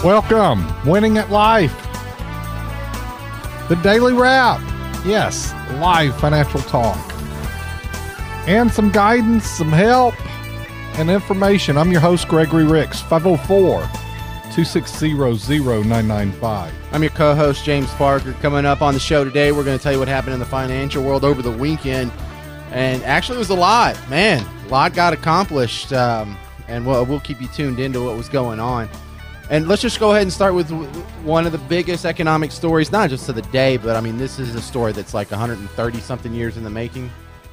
Welcome, Winning at Life, the Daily Wrap. Yes, live financial talk. And some guidance, some help, and information. I'm your host, Gregory Ricks, 504-260-0995. I'm your co-host, James Parker. Coming up on the show today, we're going to tell you what happened in the financial world over the weekend. And actually, it was a lot. Man, a lot got accomplished. And we'll keep you tuned into what was going on. And let's just go ahead and start with one of the biggest economic stories, not just of the day, but I mean, this is a story that's like 130-something years in the making.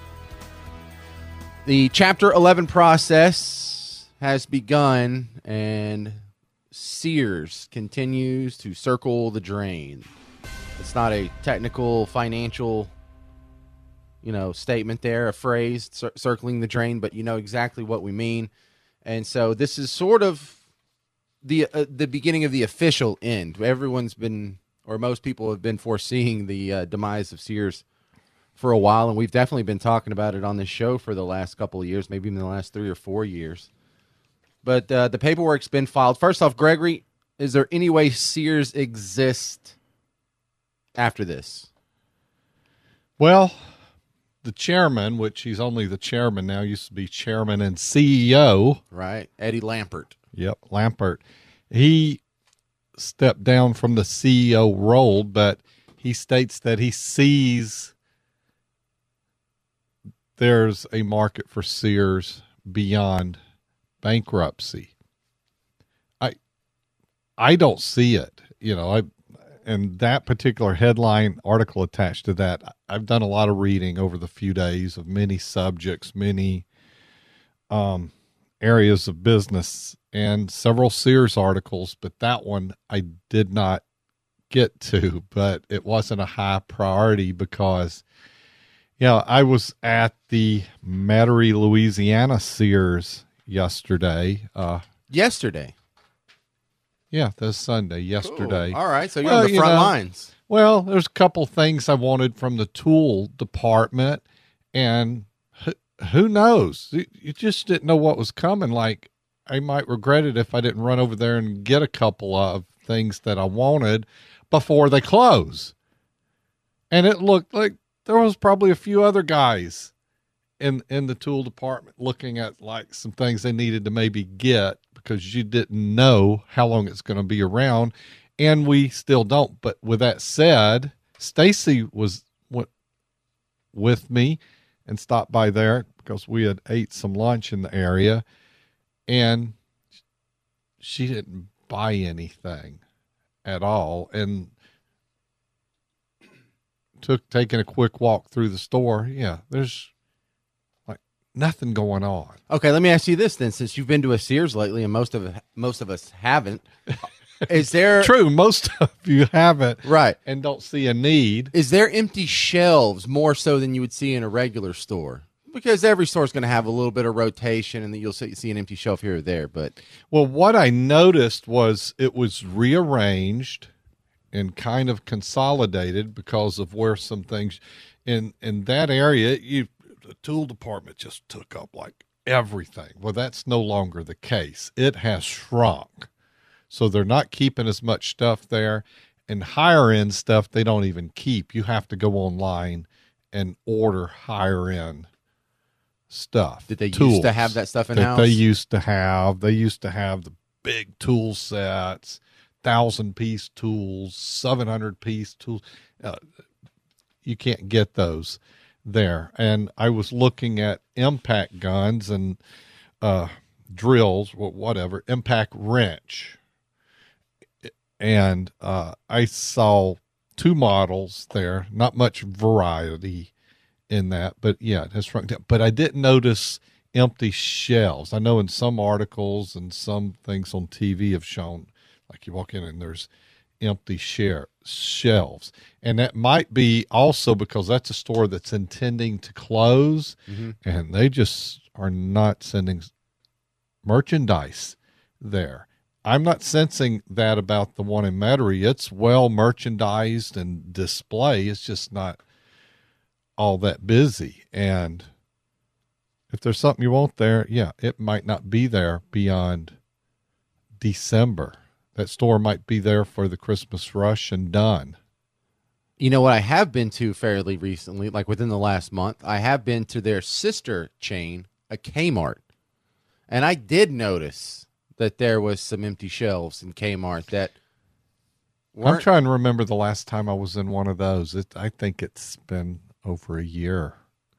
The Chapter 11 process has begun, and Sears continues to circle the drain. It's not a technical financial, statement there, a phrase, circling the drain, but you know exactly what we mean. And so this is sort of the beginning of the official end. Everyone's been, or most people have been foreseeing the demise of Sears for a while, and we've definitely been talking about it on this show for the last couple of years, maybe even the last 3 or 4 years. But the paperwork's been filed. First off, Gregory, is there any way Sears exists after this? Well, the chairman, which he's only the chairman now, used to be chairman and CEO. Right, Eddie Lampert. Yep, Lampert. He stepped down from the CEO role, but he states that he sees there's a market for Sears beyond bankruptcy. I don't see it. And that particular headline article attached to that, I've done a lot of reading over the few days of many subjects, many areas of business, and several Sears articles, but that one I did not get to, but it wasn't a high priority because, I was at the Metairie, Louisiana Sears yesterday. Yesterday? Yeah, this Sunday, yesterday. Cool. All right, so you're on the front lines. Well, there's a couple things I wanted from the tool department, and who knows? You just didn't know what was coming. Like, I might regret it if I didn't run over there and get a couple of things that I wanted before they close. And it looked like there was probably a few other guys in the tool department looking at like some things they needed to maybe get because you didn't know how long it's going to be around, and we still don't. But with that said, Stacy went with me and stopped by there because we had ate some lunch in the area, and she didn't buy anything at all. And taking a quick walk through the store, there's like nothing going on. Okay, let me ask you this then, since you've been to a Sears lately, and most of us haven't. Is there true? Most of you haven't, right? And don't see a need. Is there empty shelves more so than you would see in a regular store? Because every store is going to have a little bit of rotation, and then you'll see an empty shelf here or there. But what I noticed was it was rearranged and kind of consolidated because of where some things in that area, the tool department just took up like everything. Well, that's no longer the case. It has shrunk. So they're not keeping as much stuff there, and higher end stuff they don't even keep. You have to go online and order higher end stuff. Did they used to have that stuff in house? They used to have the big tool sets, 1,000-piece tools, 700-piece tools. You can't get those there. And I was looking at impact guns and drills, whatever, impact wrench. And I saw 2 models there, not much variety in that, but it has shrunk down. But I didn't notice empty shelves. I know in some articles and some things on TV have shown, like you walk in and there's empty shelves. And that might be also because that's a store that's intending to close, and they just are not sending merchandise there. I'm not sensing that about the one in Metairie. It's well merchandised and display. It's just not all that busy. And if there's something you want there, it might not be there beyond December. that store might be there for the Christmas rush and done. You know what I have been to fairly recently, like within the last month? I have been to their sister chain, a Kmart. And I did notice that there was some empty shelves in Kmart that weren't. I'm trying to remember the last time I was in one of those. I think it's been over a year.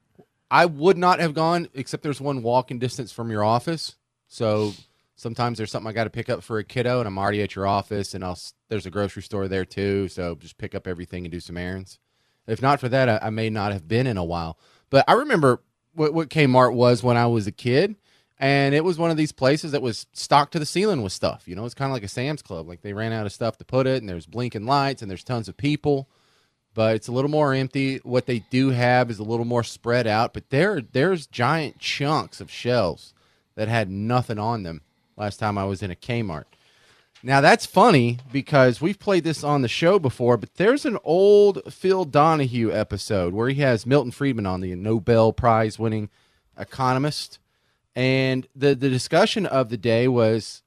I would not have gone, except there's one walking distance from your office. So sometimes there's something I got to pick up for a kiddo, and I'm already at your office, and there's a grocery store there too, so just pick up everything and do some errands. If not for that, I may not have been in a while. But I remember what Kmart was when I was a kid, and it was one of these places that was stocked to the ceiling with stuff. You know, it's kind of like a Sam's Club. Like they ran out of stuff to put it, and there's blinking lights, and there's tons of people. But it's a little more empty. What they do have is a little more spread out, but there's giant chunks of shelves that had nothing on them last time I was in a Kmart. Now, that's funny because we've played this on the show before, but there's an old Phil Donahue episode where he has Milton Friedman on, the Nobel Prize-winning economist. And the discussion of the day was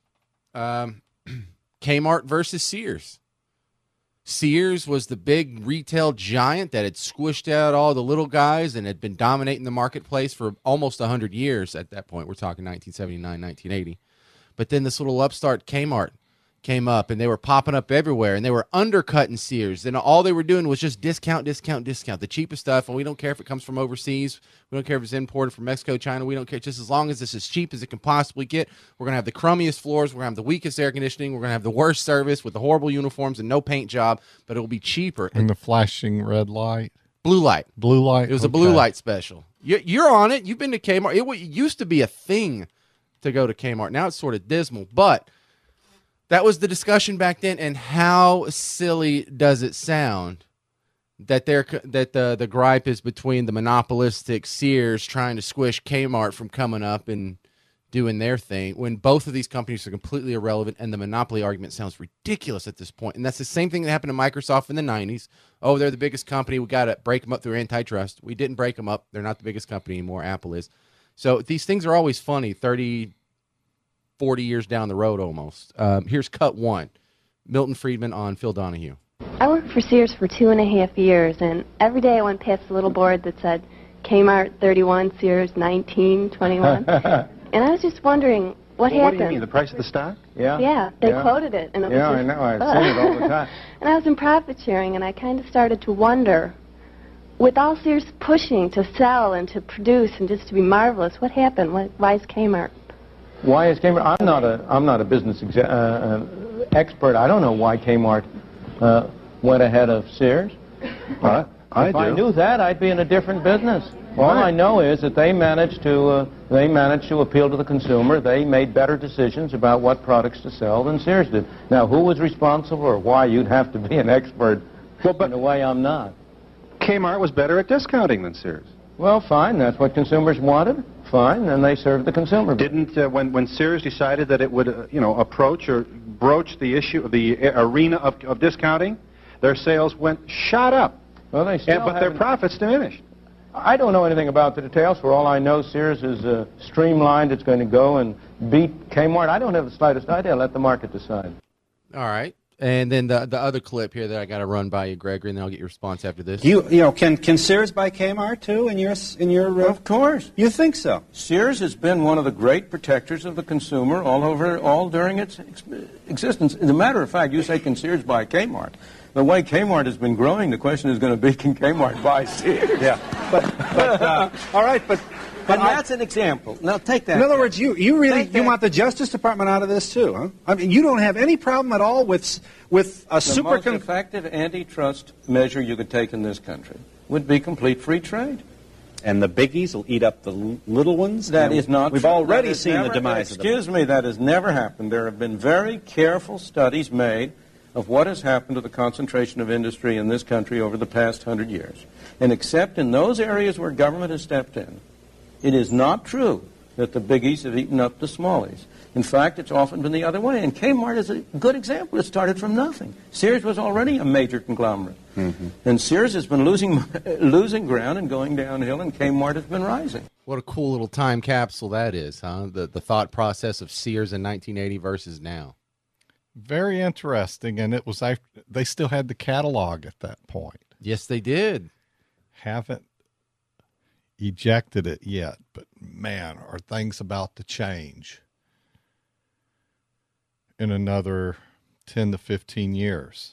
Kmart versus Sears. Sears was the big retail giant that had squished out all the little guys and had been dominating the marketplace for almost 100 years at that point. We're talking 1979, 1980. But then this little upstart Kmart came up, and they were popping up everywhere, and they were undercutting Sears. And all they were doing was just discount, the cheapest stuff. And we don't care if it comes from overseas. We don't care if it's imported from Mexico, China. We don't care. Just as long as it's as cheap as it can possibly get. We're going to have the crummiest floors. We're going to have the weakest air conditioning. We're going to have the worst service with the horrible uniforms and no paint job, but it'll be cheaper. And the flashing red light. Blue light. Blue light? It was a blue light special. You're on it. You've been to Kmart. It used to be a thing to go to Kmart. Now it's sort of dismal, but that was the discussion back then. And how silly does it sound that the gripe is between the monopolistic Sears trying to squish Kmart from coming up and doing their thing, when both of these companies are completely irrelevant, and the monopoly argument sounds ridiculous at this point. And that's the same thing that happened to Microsoft in the 90s. Oh, they're the biggest company. We got to break them up through antitrust. We didn't break them up. They're not the biggest company anymore. Apple is. So these things are always funny 30, 40 years down the road almost. Here's cut one. Milton Friedman on Phil Donahue. I worked for Sears for 2.5 years, and every day I went past the little board that said Kmart 31, Sears 19, 21. And I was just wondering what happened. What do you mean, the price of the stock? Yeah. Yeah, they quoted it. And it was I know. I've seen it all the time. And I was in profit sharing, and I kind of started to wonder, with all Sears pushing to sell and to produce and just to be marvelous, what happened? Why is Kmart? Why is Kmart? I'm not a business expert. I don't know why Kmart went ahead of Sears. If I knew that, I'd be in a different business. All I know is that they managed to appeal to the consumer. They made better decisions about what products to sell than Sears did. Now, who was responsible or why? You'd have to be an expert. But in a way, I'm not. Kmart was better at discounting than Sears. Well, fine. That's what consumers wanted. Fine. And they served the consumer. Didn't when Sears decided that it would approach or broach the issue of the arena of discounting, their sales shot up. Well, they still but their profits diminished. I don't know anything about the details. For all I know, Sears is streamlined. It's going to go and beat Kmart. I don't have the slightest idea. Let the market decide. All right. And then the other clip here that I got to run by you, Gregory, and then I'll get your response after this. Can Sears buy Kmart too? In your Of course. You think so? Sears has been one of the great protectors of the consumer all during its existence. As a matter of fact, you say, can Sears buy Kmart? The way Kmart has been growing, the question is going to be, can Kmart buy Sears? Yeah. All right, but that's an example. Now take that. In other words, you want the Justice Department out of this too, huh? I mean, you don't have any problem at all with a The most effective antitrust measure you could take in this country would be complete free trade. And the biggies will eat up the little ones? That is not We've true. already seen the demise of them. Excuse me, that has never happened. There have been very careful studies made of what has happened to the concentration of industry in this country over the past 100 years. And except in those areas where government has stepped in, it is not true that the biggies have eaten up the smallies. In fact, it's often been the other way. And Kmart is a good example. It started from nothing. Sears was already a major conglomerate. Mm-hmm. And Sears has been losing ground and going downhill, and Kmart has been rising. What a cool little time capsule that is, huh? The thought process of Sears in 1980 versus now. Very interesting. And it was after they still had the catalog at that point. Yes, they did. Haven't ejected it yet, but man, are things about to change in another 10 to 15 years.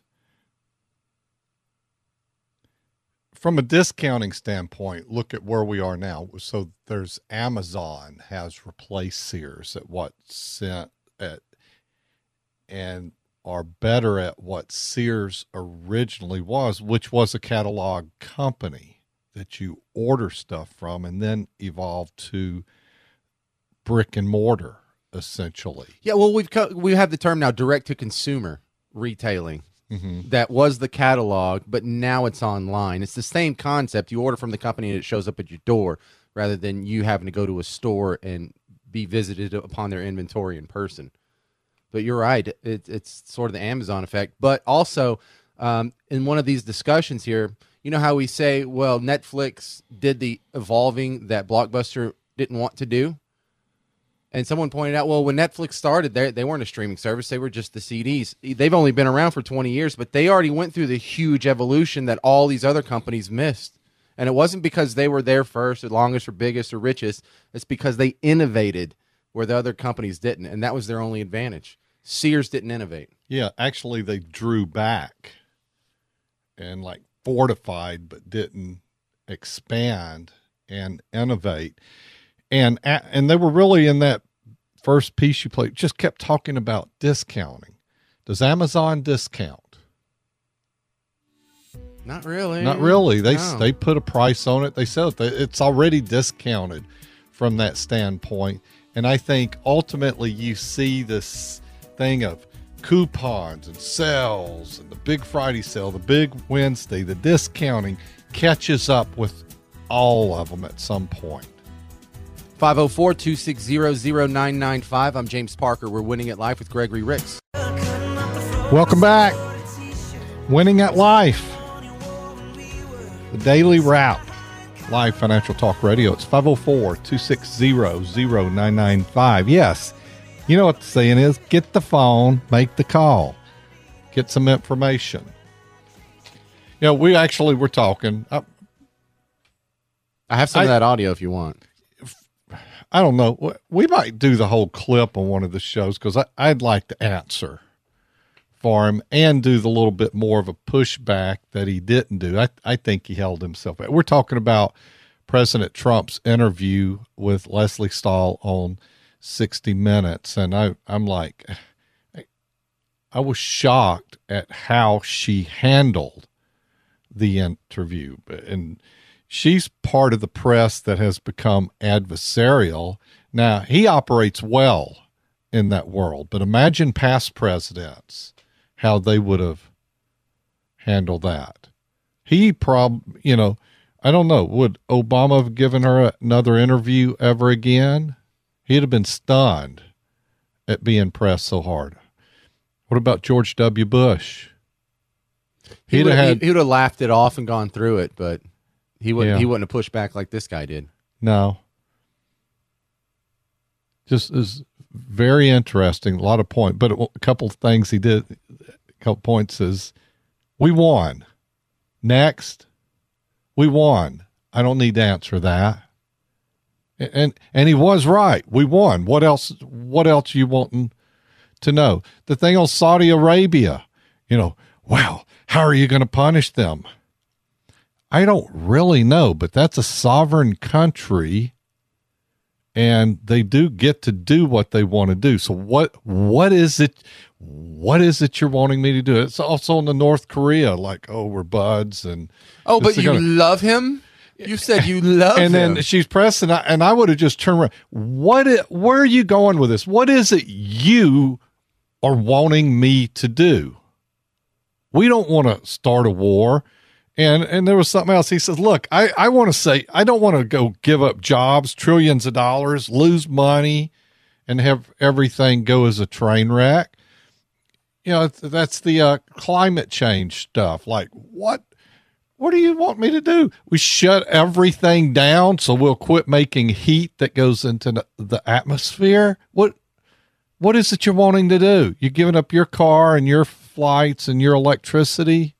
From a discounting standpoint, look at where we are now. So there's Amazon has replaced Sears at what cent at, and are better at what Sears originally was, which was a catalog company that you order stuff from and then evolved to brick and mortar, essentially. Yeah, well, we have the term now, direct to consumer retailing. Mm-hmm. That was the catalog, but now it's online. It's the same concept. You order from the company and it shows up at your door rather than you having to go to a store and be visited upon their inventory in person. But you're right. It's sort of the Amazon effect. But also, in one of these discussions here, you know how we say, well, Netflix did the evolving that Blockbuster didn't want to do? And someone pointed out, well, when Netflix started, they weren't a streaming service. They were just the CDs. They've only been around for 20 years, but they already went through the huge evolution that all these other companies missed. And it wasn't because they were there first, or longest, or biggest, or richest. It's because they innovated where the other companies didn't, and that was their only advantage. Sears didn't innovate. Yeah, actually, they drew back and like fortified, but didn't expand and innovate. And they were really in that first piece you played, just kept talking about discounting. Does Amazon discount? Not really. Not really. They put a price on it. They said it's already discounted from that standpoint. And I think ultimately you see this thing of coupons and sales and the big Friday sale, the big Wednesday, the discounting catches up with all of them at some point. 504-260-0995. I'm James Parker. We're Winning at Life with Gregory Ricks. Welcome back. Winning at Life. The Daily Wrap. Live Financial Talk Radio. It's 504-260-0995. Yes. You know what the saying is? Get the phone, make the call. Get some information. You know, we actually were talking. I have some of that audio if you want. I don't know. We might do the whole clip on one of the shows because I'd like to answer for him and do the little bit more of a pushback that he didn't do. I think he held himself back. We're talking about President Trump's interview with Leslie Stahl on 60 Minutes. And I'm like, I was shocked at how she handled the interview. And she's part of the press that has become adversarial. Now, he operates well in that world, but imagine past presidents, how they would have handled that. I don't know, would Obama have given her another interview ever again? He'd have been stunned at being pressed so hard. What about George W. Bush? He would have laughed it off and gone through it, but he wouldn't have pushed back like this guy did. No. Just is very interesting. A lot of points, but a couple of things he did. A couple points is, we won. Next, we won. I don't need to answer that. And he was right. We won. What else you wanting to know? The thing on Saudi Arabia, wow, how are you going to punish them? I don't really know, but that's a sovereign country, and they do get to do what they want to do. So what is it? What is it you're wanting me to do? It's also in the North Korea, like, we're buds, and but you love him. You said you love him, and then she's pressing, and I would have just turned around. Where are you going with this? What is it you are wanting me to do? We don't want to start a war. And there was something else. He says, look, I want to say, I don't want to go give up jobs, trillions of dollars, lose money, and have everything go as a train wreck. That's the climate change stuff. Like, what do you want me to do? We shut everything down so we'll quit making heat that goes into the atmosphere? What what is it you're wanting to do? You're giving up your car and your flights and your electricity?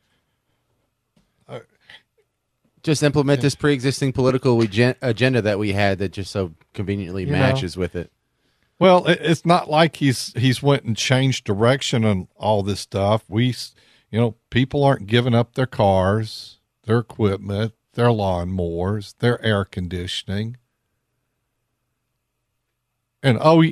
Just implement this pre-existing political agenda that we had that just so conveniently matches with it. Well, it's not like he's went and changed direction on all this stuff. People aren't giving up their cars, their equipment, their lawnmowers, their air conditioning. And I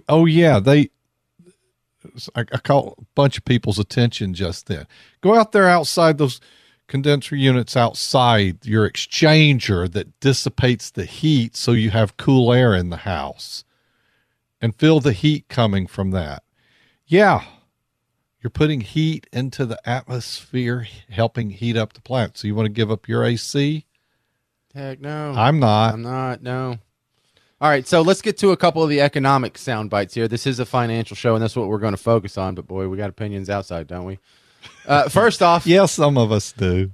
caught a bunch of people's attention just then. Go out there outside those condenser units outside your exchanger that dissipates the heat so you have cool air in the house, and feel the heat coming from that. Yeah, you're putting heat into the atmosphere, helping heat up the plant. So you want to give up your AC? Heck no. I'm not, no. All right, so let's get to a couple of the economic sound bites here. This is a financial show, and that's what we're going to focus on. But, boy, we got opinions outside, don't we? First off. Yes, some of us do.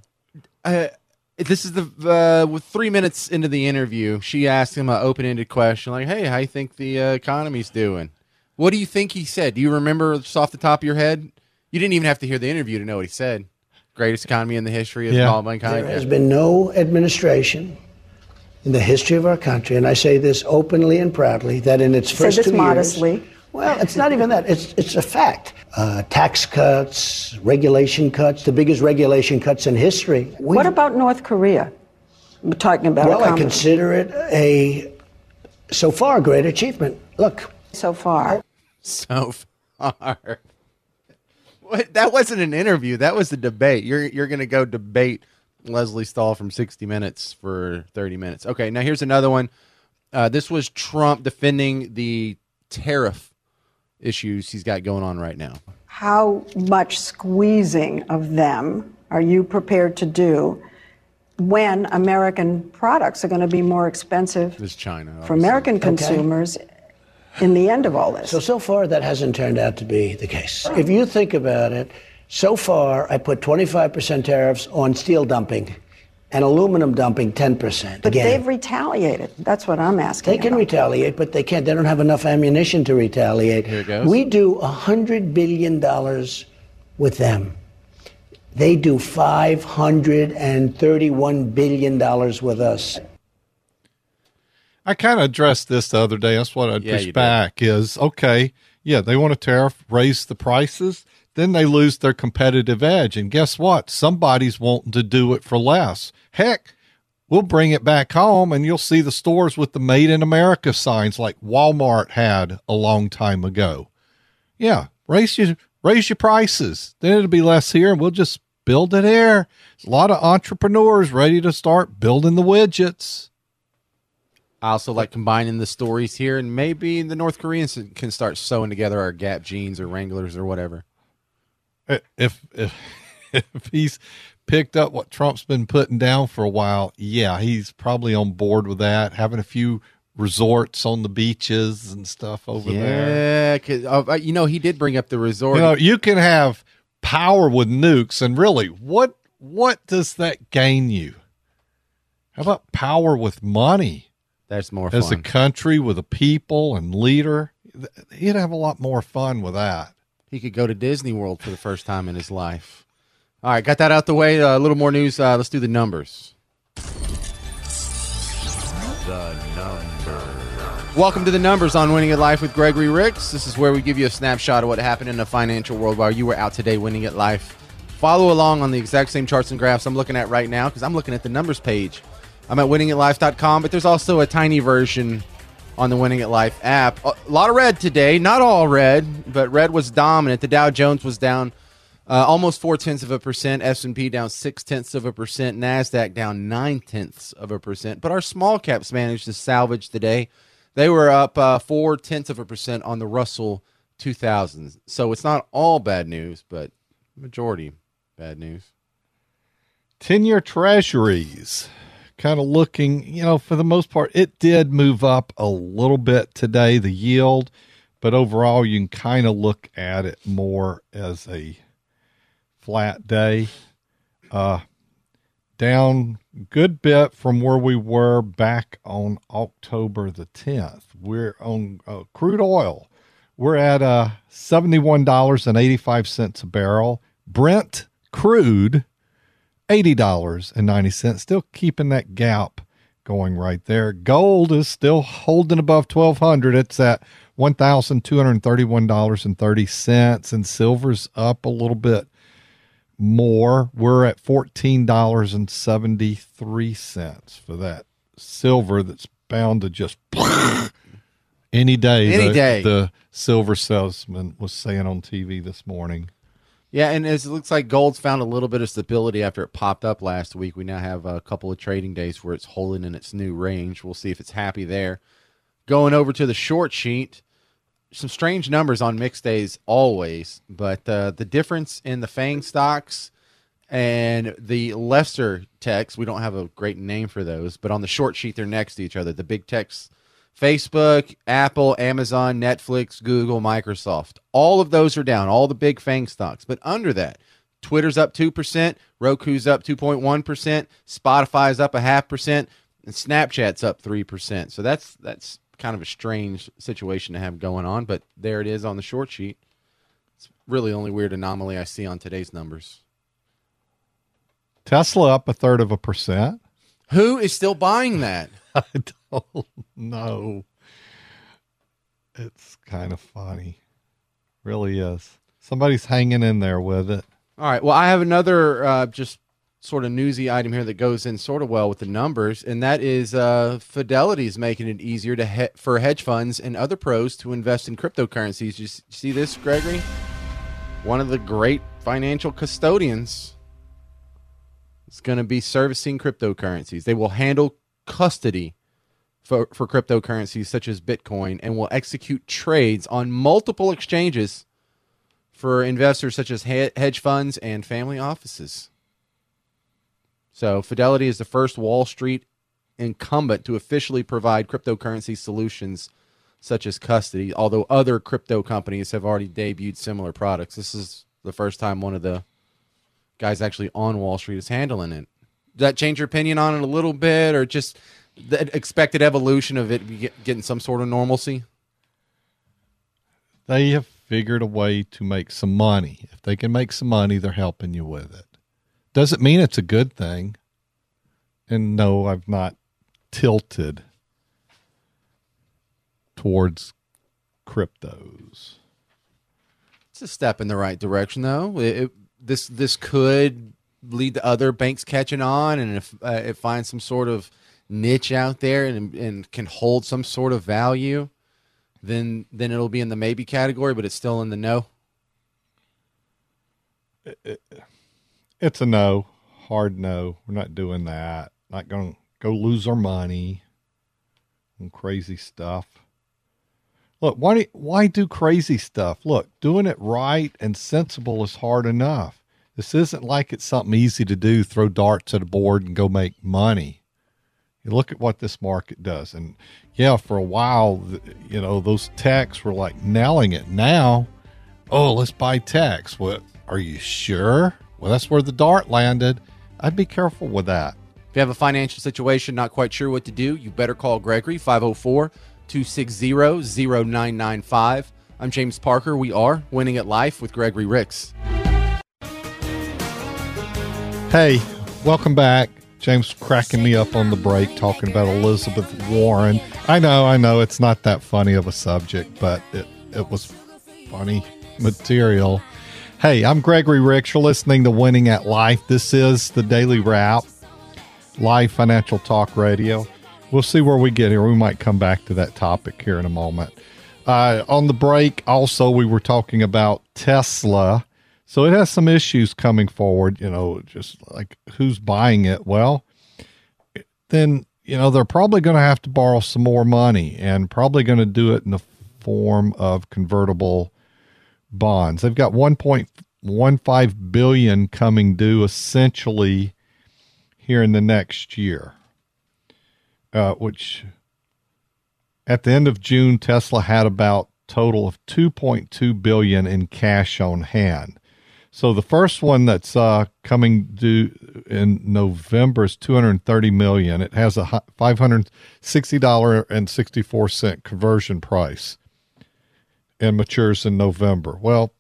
This is with 3 minutes into the interview, she asked him an open-ended question like, hey, how you think the economy's doing? What do you think he said? Do you remember just off the top of your head? You didn't even have to hear the interview to know what he said. Greatest economy in the history of all mankind. There has been no administration in the history of our country, and I say this openly and proudly, that in its first 2 years... modestly. Well, it's not even that. It's a fact. Tax cuts, regulation cuts, the biggest regulation cuts in history. What about North Korea? We're talking about I consider it a, so far, great achievement. Look. So far. So far. What? That wasn't an interview. That was a debate. You're going to go debate Leslie Stahl from 60 Minutes for 30 minutes. Okay, now here's another one. This was Trump defending the tariff issues he's got going on right now. How much squeezing of them are you prepared to do when American products are going to be more expensive This China, for American consumers in the end of all this? So far, that hasn't turned out to be the case. If you think about it, so far, I put 25% tariffs on steel dumping and aluminum dumping 10%. But they've retaliated. That's what I'm asking. They can retaliate, but they can't. They don't have enough ammunition to retaliate. Here it goes. We do $100 billion with them. They do $531 billion with us. I kind of addressed this the other day. That's what I'd push back is, okay, they want a tariff, raise the prices, then they lose their competitive edge. And guess what? Somebody's wanting to do it for less. Heck, we'll bring it back home and you'll see the stores with the Made in America signs like Walmart had a long time ago. Yeah, raise your prices. Then it'll be less here and we'll just build it here. There's a lot of entrepreneurs ready to start building the widgets. I also like combining the stories here, and maybe the North Koreans can start sewing together our Gap jeans or Wranglers or whatever. If he's picked up what Trump's been putting down for a while, he's probably on board with that, having a few resorts on the beaches and stuff over there. Yeah, because he did bring up the resort. You can have power with nukes, and really, what does that gain you? How about power with money? That's more fun. As a country with a people and leader, he'd have a lot more fun with that. He could go to Disney World for the first time in his life. All right, got that out the way. A little more news. Let's do the numbers. The numbers. Welcome to the numbers on Winning at Life with Gregory Ricks. This is where we give you a snapshot of what happened in the financial world while you were out today winning at life. Follow along on the exact same charts and graphs I'm looking at right now because I'm looking at the numbers page. I'm at winningatlife.com, but there's also a tiny version on the Winning at Life app. A lot of red today, not all red, but red was dominant. The Dow Jones was down almost 0.4%, S&P down 0.6%, NASDAQ down 0.9%. But our small caps managed to salvage the day. They were up 0.4% on the Russell 2000. So it's not all bad news, but majority bad news. 10-year treasuries. Kind of looking, for the most part, it did move up a little bit today, the yield, but overall you can kind of look at it more as a flat day. Down a good bit from where we were back on October the 10th. We're on crude oil. We're at $71.85 a barrel. Brent crude, $80.90. Still keeping that gap going right there. Gold is still holding above 1,200. It's at $1,231.30, and silver's up a little bit more. We're at $14.73 for that silver that's bound to just any day. The silver salesman was saying on TV this morning. Yeah, and it looks like gold's found a little bit of stability after it popped up last week. We now have a couple of trading days where it's holding in its new range. We'll see if it's happy there. Going over to the short sheet, some strange numbers on mixed days always, but the difference in the FANG stocks and the lesser techs, we don't have a great name for those, but on the short sheet, they're next to each other. The big techs, Facebook, Apple, Amazon, Netflix, Google, Microsoft. All of those are down, all the big FANG stocks. But under that, Twitter's up 2%, Roku's up 2.1%, Spotify's up 0.5%, and Snapchat's up 3%. So that's kind of a strange situation to have going on, but there it is on the short sheet. It's really the only weird anomaly I see on today's numbers. Tesla up 1/3%. Who is still buying that? I don't know. It's kind of funny. Really is. Somebody's hanging in there with it. All right. Well, I have another just sort of newsy item here that goes in sort of well with the numbers, and that is Fidelity is making it easier for hedge funds and other pros to invest in cryptocurrencies. You see this, Gregory? One of the great financial custodians is going to be servicing cryptocurrencies. They will handle custody for cryptocurrencies such as Bitcoin and will execute trades on multiple exchanges for investors such as hedge funds and family offices. So Fidelity is the first Wall Street incumbent to officially provide cryptocurrency solutions such as custody, although other crypto companies have already debuted similar products. This is the first time one of the guys actually on Wall Street is handling it. Does that change your opinion on it a little bit, or just the expected evolution of it getting some sort of normalcy? They have figured a way to make some money. If they can make some money, they're helping you with it. Doesn't mean it's a good thing. And no, I've not tilted towards cryptos. It's a step in the right direction, though. This could lead to other banks catching on, and if it finds some sort of niche out there and can hold some sort of value, then it'll be in the maybe category, but it's still in the no. It's a no, hard no. We're not doing that. Not going to go lose our money and crazy stuff. Look, why do crazy stuff? Look, doing it right and sensible is hard enough. This isn't like it's something easy to do, throw darts at a board and go make money. You look at what this market does. And yeah, for a while, those techs were like nailing it. Now, let's buy techs. What? Are you sure? Well, that's where the dart landed. I'd be careful with that. If you have a financial situation, not quite sure what to do, you better call Gregory, 504-260-0995. I'm James Parker. We are Winning at Life with Gregory Ricks. Hey, welcome back. James cracking me up on the break talking about Elizabeth Warren. I know it's not that funny of a subject, but it was funny material. Hey, I'm Gregory Ricks. You're listening to Winning at Life. This is the Daily Wrap, live financial talk radio. We'll see where we get here. We might come back to that topic here in a moment. On the break, also, we were talking about Tesla. So it has some issues coming forward, just like who's buying it. Well, then, they're probably going to have to borrow some more money and probably going to do it in the form of convertible bonds. They've got $1.15 billion coming due essentially here in the next year, which at the end of June, Tesla had about total of $2.2 billion in cash on hand. So the first one that's coming due in November is $230 million. It has a $560.64 conversion price. and matures in November. Well,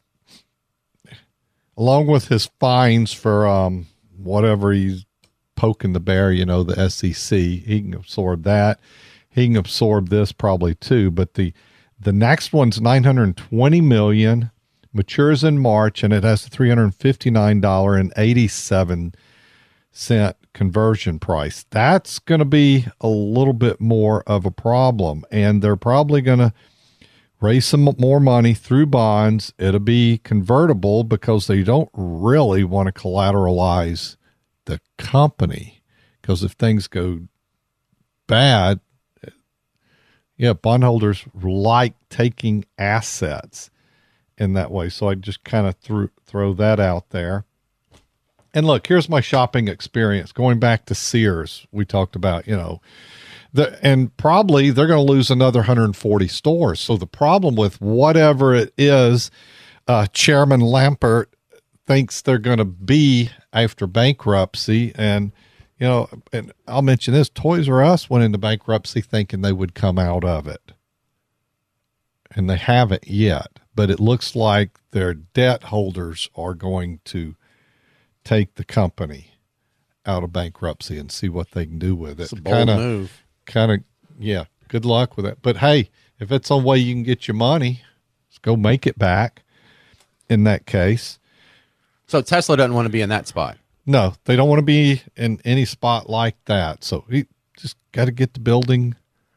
along with his fines for whatever he's poking the bear, the SEC, he can absorb that. He can absorb this probably too. But the next one's $920 million, matures in March, and it has a $359.87 conversion price. That's going to be a little bit more of a problem, and they're probably going to raise some more money through bonds. It'll be convertible because they don't really want to collateralize the company, because if things go bad, bondholders like taking assets in that way. So I just kind of throw that out there. And look, here's my shopping experience. Going back to Sears, we talked about, and probably they're going to lose another 140 stores. So the problem with whatever it is, Chairman Lampert thinks they're going to be after bankruptcy. And, and I'll mention this, Toys R Us went into bankruptcy thinking they would come out of it. And they haven't yet. But it looks like their debt holders are going to take the company out of bankruptcy and see what they can do with it. It's a bold move. Yeah, good luck with it. But hey, if it's a way you can get your money, let's go make it back in that case. So Tesla doesn't want to be in that spot. No, they don't want to be in any spot like that. So he just got to get to building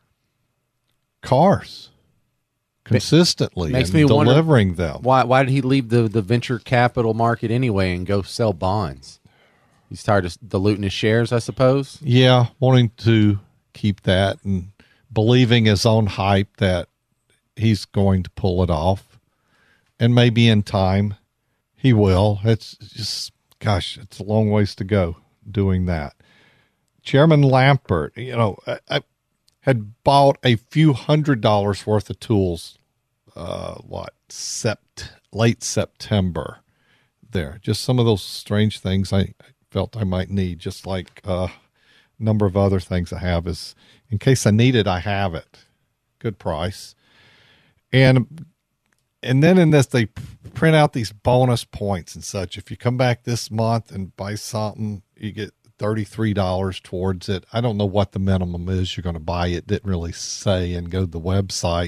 cars consistently and delivering them. Why did he leave the venture capital market anyway and go sell bonds? He's tired of diluting his shares, I suppose. Yeah, wanting to keep that and believing his own hype that he's going to pull it off. And maybe in time he will. It's just, gosh, it's a long ways to go doing that. Chairman Lampert, I had bought a few $100s worth of tools, late September there. Just some of those strange things I felt I might need, just like a number of other things I have is in case I need it, I have it. Good price. And then in this, they print out these bonus points and such. If you come back this month and buy something, you get $33 towards it. I don't know what the minimum is you're going to buy. It didn't really say, and go to the website.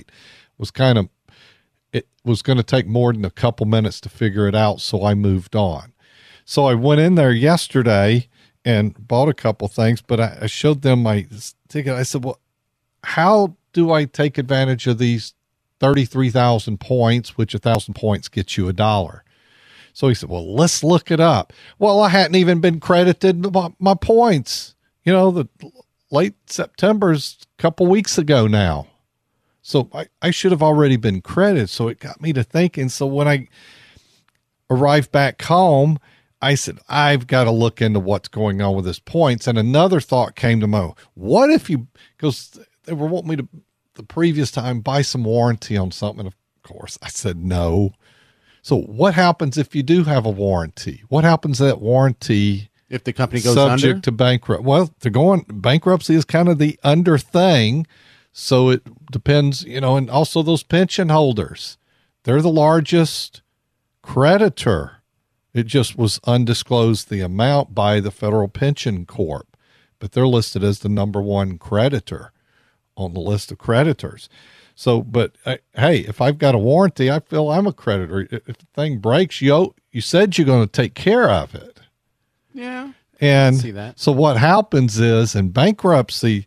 It was going to take more than a couple minutes to figure it out, so I moved on. So I went in there yesterday and bought a couple things, but I showed them my ticket. I said, well, how do I take advantage of these 33,000 points, which 1,000 points gets you $1? So he said, well, let's look it up. Well, I hadn't even been credited my points. The late September's a couple weeks ago now. So I should have already been credited. So it got me to thinking. So when I arrived back home, I said, I've got to look into what's going on with his points. And another thought came to mind. What if because they were wanting me to, the previous time, buy some warranty on something. Of course, I said no. So what happens if you do have a warranty? What happens to that warranty if the company goes subject under? To bankrupt? Well, bankruptcy is kind of the under thing. So it depends, and also those pension holders, they're the largest creditor. It just was undisclosed the amount by the Federal Pension Corp, but they're listed as the number one creditor on the list of creditors. So, but hey, if I've got a warranty, I feel I'm a creditor. If the thing breaks, you said you're going to take care of it. Yeah. And I see that. So what happens is in bankruptcy,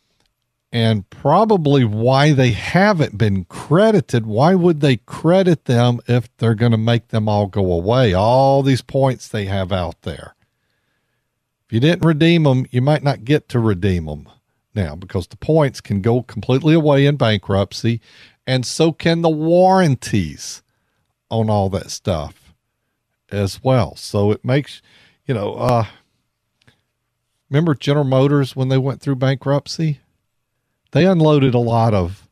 and probably why they haven't been credited, why would they credit them if they're going to make them all go away? All these points they have out there. If you didn't redeem them, you might not get to redeem them now, because the points can go completely away in bankruptcy, and so can the warranties on all that stuff as well. So it makes, remember General Motors when they went through bankruptcy? They unloaded a lot of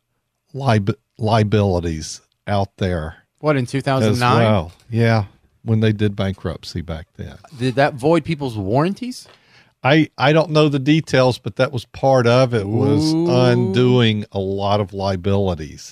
liabilities out there. What, in 2009? As well. Yeah, when they did bankruptcy back then. Did that void people's warranties? I don't know the details, but that was part of it, was undoing a lot of liabilities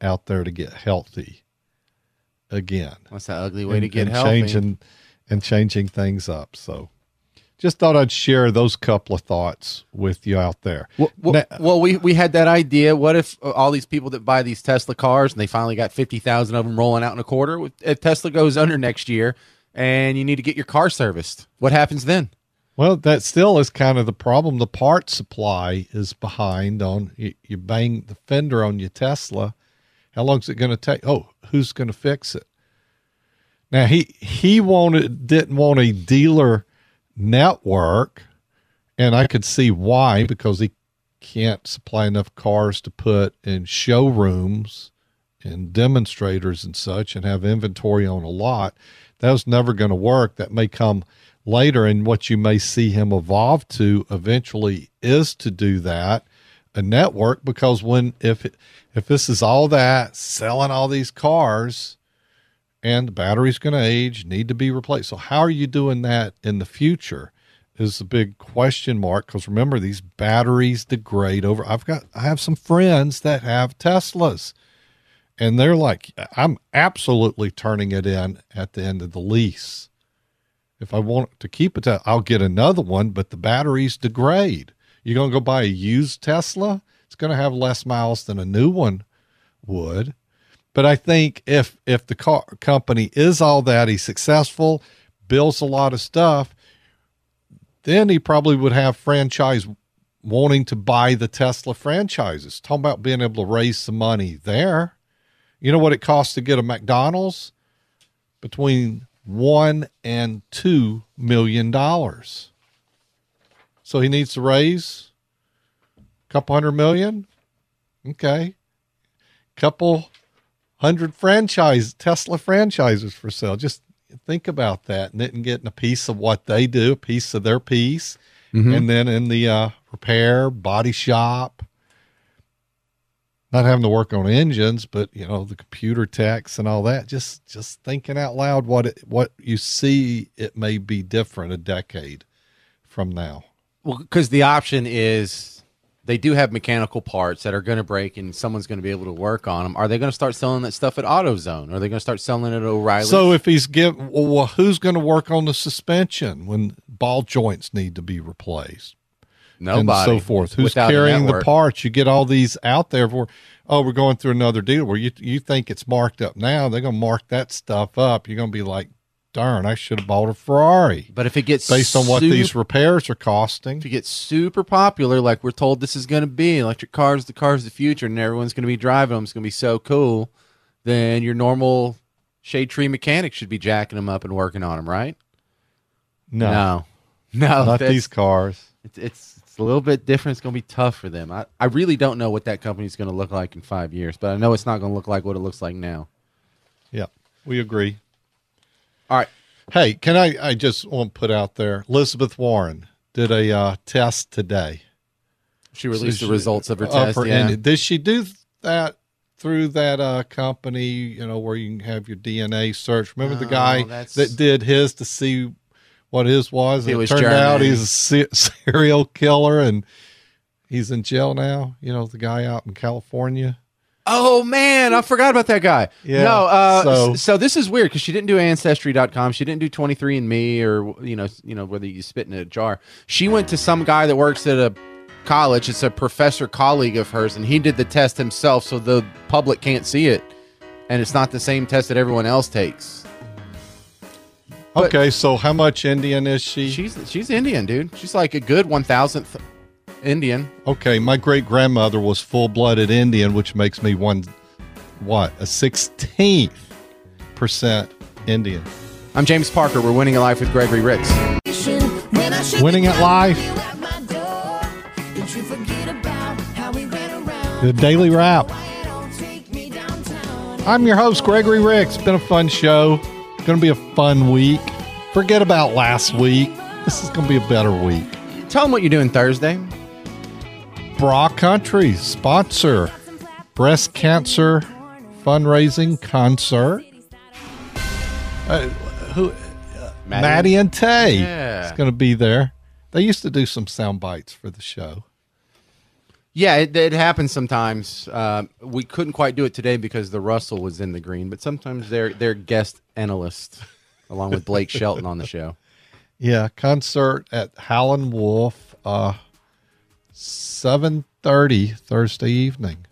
out there to get healthy again. What's that ugly way to get healthy? Changing things up. So just thought I'd share those couple of thoughts with you out there. Well, we had that idea. What if all these people that buy these Tesla cars and they finally got 50,000 of them rolling out in a quarter, if Tesla goes under next year and you need to get your car serviced, what happens then? Well, that still is kind of the problem. The parts supply is behind on you bang the fender on your Tesla. How long is it going to take? Oh, who's going to fix it? Now, he didn't want a dealer network, and I could see why, because he can't supply enough cars to put in showrooms and demonstrators and such and have inventory on a lot. That was never going to work. That may come later, and what you may see him evolve to eventually is to do that, a network, because if this is all that, selling all these cars, and the battery's going to age, need to be replaced. So how are you doing that in the future is a big question mark, because remember, these batteries degrade over. I have some friends that have Teslas, and they're like, I'm absolutely turning it in at the end of the lease. If I want to keep it, I'll get another one, but the batteries degrade. You're going to go buy a used Tesla? It's going to have less miles than a new one would. But I think if the car company is all that, he's successful, builds a lot of stuff, then he probably would have franchise wanting to buy the Tesla franchises. Talking about being able to raise some money there. You know what it costs to get a McDonald's? Between $1 and $2 million. So he needs to raise a couple $100 million. Okay. Couple 100 Tesla franchises for sale. Just think about that. And then getting a piece of what they do, a piece of their piece. Mm-hmm. And then in the repair, body shop, not having to work on engines, but the computer techs and all that. Just thinking out loud what you see, it may be different a decade from now. Well, because the option is they do have mechanical parts that are going to break, and someone's going to be able to work on them. Are they going to start selling that stuff at AutoZone? Are they going to start selling it at O'Reilly? So if who's going to work on the suspension when ball joints need to be replaced? Nobody. And so forth. Who's carrying the parts? You get all these out there for, we're going through another dealer where you think it's marked up now. They're going to mark that stuff up. You're going to be like, darn, I should have bought a Ferrari. But if it gets based on what these repairs are costing. If it gets super popular, like we're told this is going to be, electric cars, the car's the future, and everyone's going to be driving them, it's going to be so cool, then your normal shade tree mechanic should be jacking them up and working on them, right? No. Not these cars. It's a little bit different. It's going to be tough for them. I really don't know what that company's going to look like in 5 years, but I know it's not going to look like what it looks like now. Yeah, we agree. All right. Hey, can I just want to put out there, Elizabeth Warren did a test today. She released the results of her test, yeah. Did she do that through that company, where you can have your DNA search? Remember the guy that did his to see what his was? It turned out he's a serial killer, and he's in jail now. The guy out in California. Oh, man, I forgot about that guy. Yeah. No, so this is weird because she didn't do Ancestry.com. She didn't do 23andMe or, whether you spit in a jar. She went to some guy that works at a college. It's a professor colleague of hers, and he did the test himself so the public can't see it. And it's not the same test that everyone else takes. Okay, so how much Indian is she? She's Indian, dude. She's like a good 1,000th Indian. Okay, my great-grandmother was full-blooded Indian, which makes me a 16% Indian. I'm James Parker. We're Winning at Life with Gregory Ricks. Winning at Life. The Daily Wrap. I'm your host, Gregory Ricks. It's been a fun show. It's going to be a fun week. Forget about last week. This is going to be a better week. Tell them what you're doing Thursday. Bra Country sponsor breast cancer fundraising concert. Maddie and Tay is going to be there. They used to do some sound bites for the show. Yeah, it happens sometimes. We couldn't quite do it today because the Russell was in the green, but sometimes they're guest analysts along with Blake Shelton on the show. Yeah, concert at Howlin' Wolf, 7:30 Thursday evening.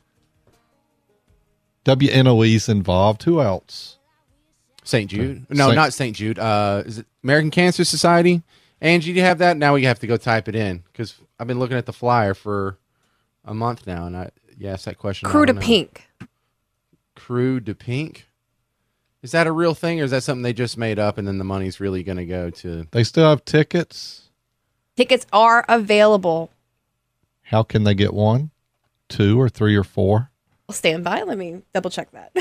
WNOE's involved. Who else? St. Jude? No, not St. Jude. Is it American Cancer Society? Angie, do you have that? Now we have to go type it in because I've been looking at the flyer for a month now, and you asked that question. Crew de Pink. Crew de Pink? Is that a real thing, or is that something they just made up and then the money's really going to go to... They still have tickets? Tickets are available. How can they get 1, 2, or 3, or 4? I'll stand by. Let me double check that.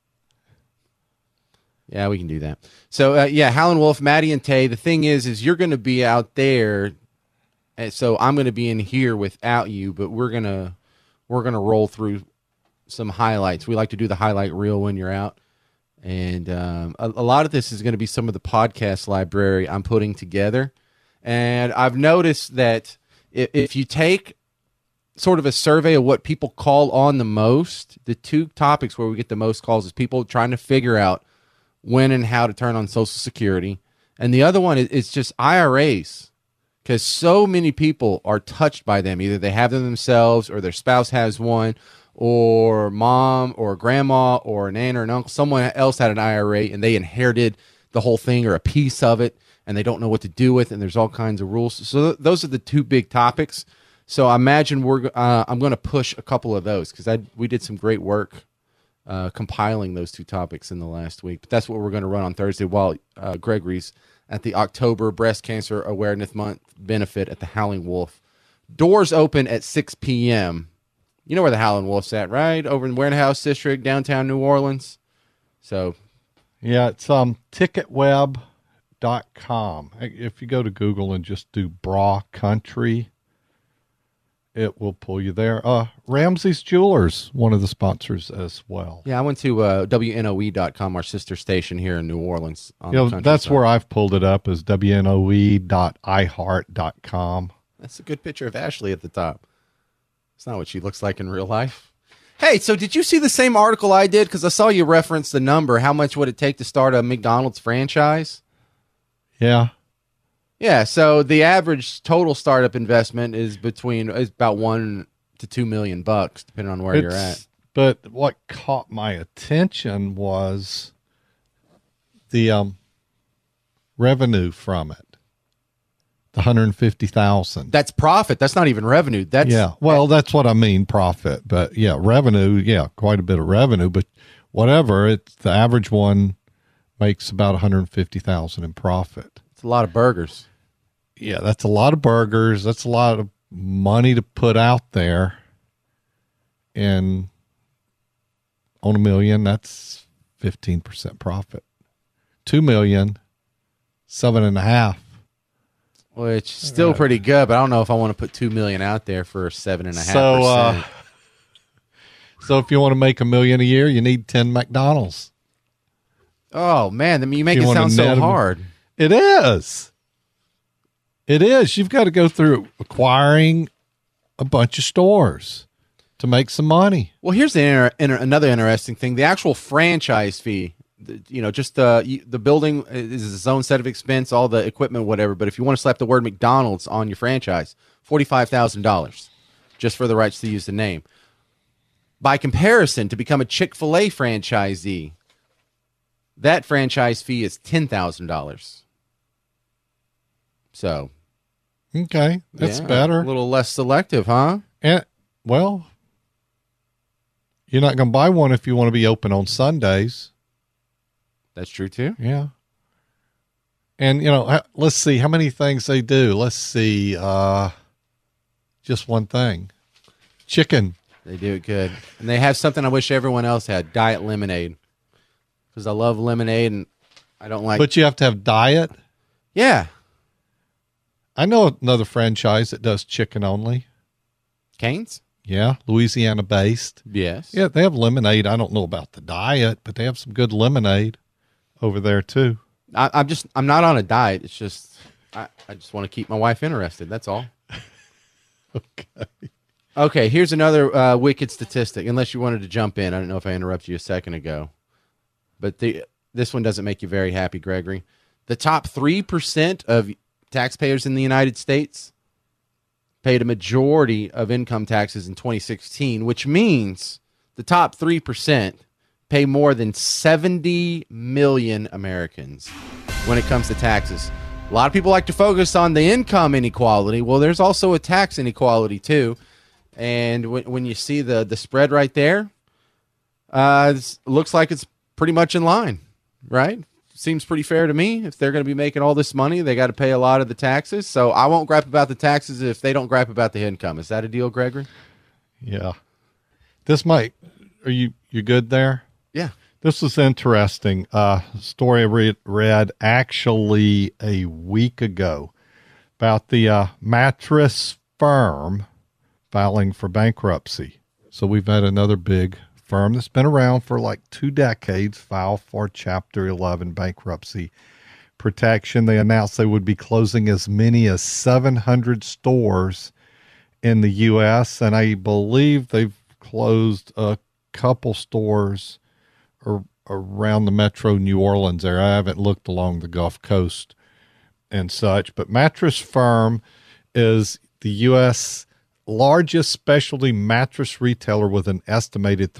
Yeah, we can do that. So, Howlin' Wolf, Maddie and Tay, the thing is you're going to be out there, and so I'm going to be in here without you, but we're going to roll through some highlights. We like to do the highlight reel when you're out. And a lot of this is going to be some of the podcast library I'm putting together. And I've noticed that if you take sort of a survey of what people call on the most, the 2 topics where we get the most calls is people trying to figure out when and how to turn on Social Security. And the other one is just IRAs, because so many people are touched by them. Either they have them themselves or their spouse has one, or mom or grandma or an aunt or an uncle, someone else had an IRA and they inherited the whole thing or a piece of it and they don't know what to do with it, and there's all kinds of rules. So those are the 2 big topics. So I imagine I'm going to push a couple of those because we did some great work compiling those 2 topics in the last week. But that's what we're going to run on Thursday while Gregory's at the October Breast Cancer Awareness Month benefit at the Howling Wolf. Doors open at 6 p.m., You know where the Howlin' Wolf's at, right? Over in Warehouse District, downtown New Orleans. So, yeah, it's ticketweb.com. If you go to Google and just do Bra Country, it will pull you there. Ramsey's Jewelers, one of the sponsors as well. Yeah, I went to WNOE.com, our sister station here in New Orleans. That's where I've pulled it up, is WNOE.iheart.com. That's a good picture of Ashley at the top. It's not what she looks like in real life. Hey, so did you see the same article I did? Because I saw you reference the number. How much would it take to start a McDonald's franchise? Yeah. Yeah, so the average total startup investment is about $1 to $2 million, depending on where you're at. But what caught my attention was the revenue from it. The 150,000. That's profit. That's not even revenue. That's that's what I mean, profit. But yeah, revenue. Yeah, quite a bit of revenue. But whatever, it's the average one makes about 150,000 in profit. It's a lot of burgers. Yeah, that's a lot of burgers. That's a lot of money to put out there. And on $1 million, that's 15% profit. $2 million, 7.5%. Which is still pretty good, but I don't know if I want to put $2 million out there for 7.5%. So if you want to make $1 million a year, you need 10 McDonald's. Oh man, I mean, you make it sound so hard. It is. It is. You've got to go through acquiring a bunch of stores to make some money. Well, here's another interesting thing: the actual franchise fee. Just the building is its own set of expense, all the equipment, whatever. But if you want to slap the word McDonald's on your franchise, $45,000 just for the rights to use the name. By comparison, to become a Chick-fil-A franchisee, that franchise fee is $10,000. So, okay, that's better. A little less selective, huh? And well, you're not going to buy one if you want to be open on Sundays. That's true too. Yeah. And let's see how many things they do. Let's see, just one thing. Chicken. They do it good. And they have something I wish everyone else had, diet lemonade. Because I love lemonade and I don't like... But you have to have diet? Yeah. I know another franchise that does chicken only. Cane's? Yeah, Louisiana based. Yes. Yeah, they have lemonade. I don't know about the diet, but they have some good lemonade over there too. I'm not on a diet. It's just I just want to keep my wife interested. That's all. Okay. Okay, here's another wicked statistic, unless you wanted to jump in. I don't know if I interrupted you a second ago. But this one doesn't make you very happy, Gregory. The top 3% of taxpayers in the United States paid a majority of income taxes in 2016, which means the top 3% pay more than 70 million Americans when it comes to taxes. A lot of people like to focus on the income inequality. Well, there's also a tax inequality, too. And when you see the spread right there, it looks like it's pretty much in line, right? Seems pretty fair to me. If they're going to be making all this money, they got to pay a lot of the taxes. So I won't gripe about the taxes if they don't gripe about the income. Is that a deal, Gregory? Yeah. This might. Are you good there? Yeah. This was interesting. Story I read actually a week ago about the mattress firm filing for bankruptcy. So we've had another big firm that's been around for like 2 decades file for Chapter 11 bankruptcy protection. They announced they would be closing as many as 700 stores in the U.S., and I believe they've closed a couple stores around the metro New Orleans area. I haven't looked along the Gulf Coast and such, but Mattress Firm is the U.S. largest specialty mattress retailer with an estimated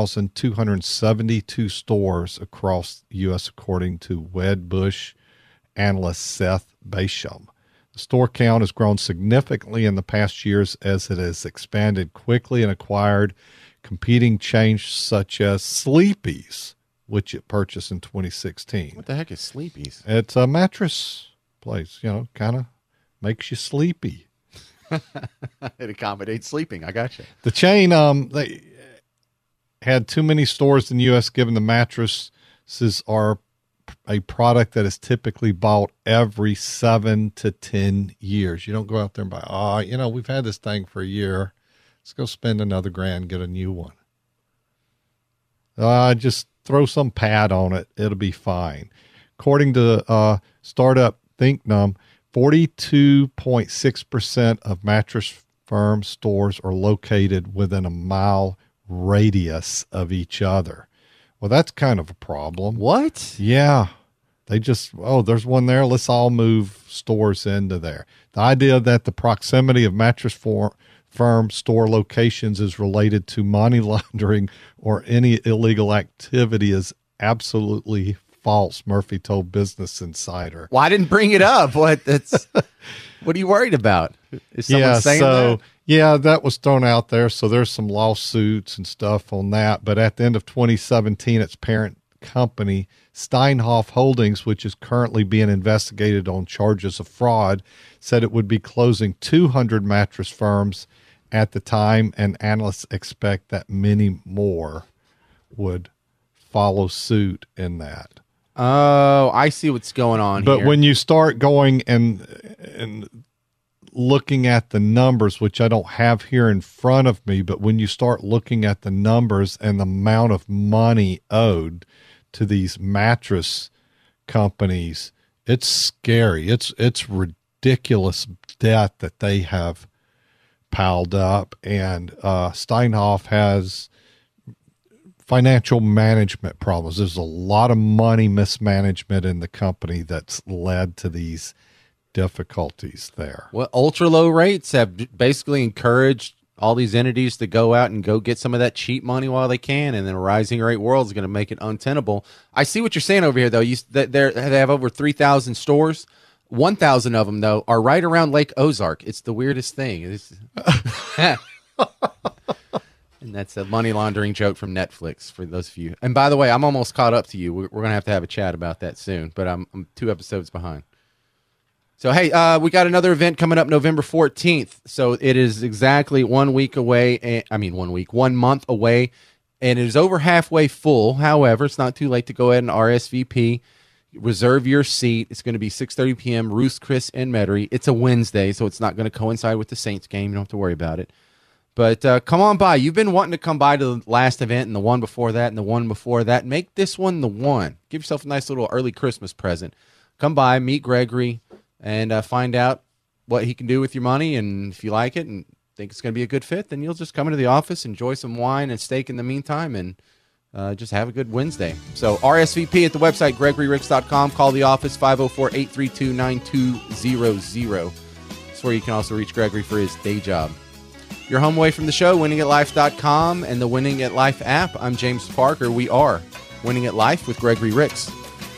3,272 stores across the U.S., according to Wedbush analyst Seth Basham. The store count has grown significantly in the past years as it has expanded quickly and acquired competing chains such as Sleepy's, which it purchased in 2016. What the heck is Sleepy's? It's a mattress place, kind of makes you sleepy. It accommodates sleeping. I got you. The chain, they had too many stores in the U.S. given the mattresses are a product that is typically bought every 7 to 10 years. You don't go out there and buy, we've had this thing for a year. Let's go spend another $1,000, get a new one. Just throw some pad on it. It'll be fine. According to startup ThinkNum, 42.6% of Mattress Firm stores are located within a mile radius of each other. Well, that's kind of a problem. What? Yeah. They just, there's one there. Let's all move stores into there. The idea that the proximity of Mattress Firm store locations is related to money laundering or any illegal activity is absolutely false, Murphy told Business Insider. Well, I didn't bring it up. What are you worried about? Is someone saying that? Yeah, that was thrown out there. So there's some lawsuits and stuff on that. But at the end of 2017, its parent company, Steinhoff Holdings, which is currently being investigated on charges of fraud, said it would be closing 200 mattress firms at the time, and analysts expect that many more would follow suit in that. Oh, I see what's going on here. But when you start going and looking at the numbers, which I don't have here in front of me, but when you start looking at the numbers and the amount of money owed to these mattress companies, it's scary. It's ridiculous debt that they have piled up, and Steinhoff has financial management problems. There's a lot of money mismanagement in the company that's led to these difficulties there. Well, ultra low rates have basically encouraged all these entities to go out and go get some of that cheap money while they can, and then a rising rate world is going to make it untenable. I see what you're saying over here, though. They have over 3,000 stores. 1,000 of them, though, are right around Lake Ozark. It's the weirdest thing. And that's a money laundering joke from Netflix for those of you. And by the way, I'm almost caught up to you. We're going to have a chat about that soon, but I'm 2 episodes behind. So, hey, we got another event coming up November 14th. So it is exactly 1 week away. 1 month away. And it is over halfway full. However, it's not too late to go ahead and RSVP. Reserve your seat. It's going to be 6:30 p.m. Ruth, Chris, and Metairie. It's a Wednesday, so it's not going to coincide with the Saints game. You don't have to worry about it. But come on by. You've been wanting to come by to the last event and the one before that and the one before that. Make this one the one. Give yourself a nice little early Christmas present. Come by, meet Gregory, and find out what he can do with your money and if you like it, and think it's going to be a good fit, then you'll just come into the office, enjoy some wine and steak in the meantime, and just have a good Wednesday. So RSVP at the website, GregoryRicks.com. Call the office, 504-832-9200. That's where you can also reach Gregory for his day job. Your home away from the show, winningatlife.com and the Winning at Life app. I'm James Parker. We are Winning at Life with Gregory Ricks.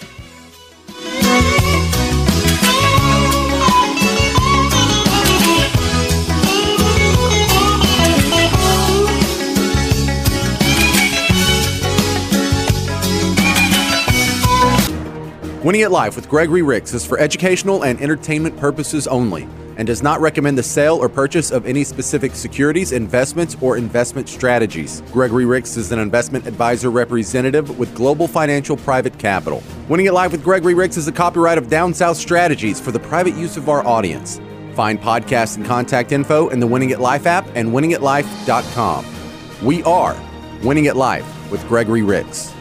Winning at Life with Gregory Ricks is for educational and entertainment purposes only and does not recommend the sale or purchase of any specific securities, investments, or investment strategies. Gregory Ricks is an investment advisor representative with Global Financial Private Capital. Winning at Life with Gregory Ricks is a copyright of Down South Strategies for the private use of our audience. Find podcast and contact info in the Winning at Life app and winningatlife.com. We are Winning at Life with Gregory Ricks.